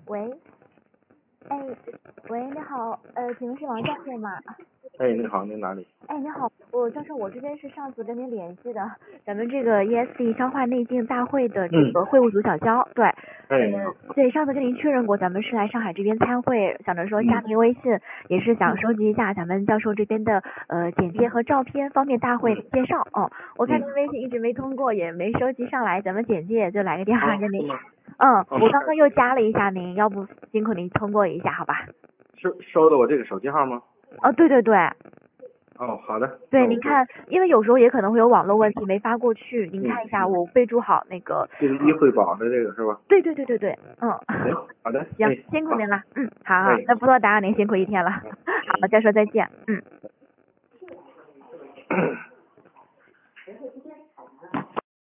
喂，哎，喂，你好，请问是王教授吗？ 哎，你好，您哪里？ 哎，你好，教授，我这边是上次跟您联系的，咱们这个 ESD 消化内镜大会的这个会务组小焦，对，对，上次跟您确认过，咱们是来上海这边参会，想着说加您微信，也是想收集一下咱们教授这边的简介和照片，方便大会介绍哦。我看您微信一直没通过，也没收集上来，咱们简介就来个电话跟您。我刚刚又加了一下您，要不辛苦您通过一下，好吧？ 收的我这个手机号吗？ 对对对。 哦，好的。 对，您看，因为有时候也可能会有网络问题没发过去，您看一下，我备注好那个。 这个医惠保的这个是吧？ 对， 行，好的。 行，辛苦您了，好，那不多打扰您辛苦一天了，好，教授再见，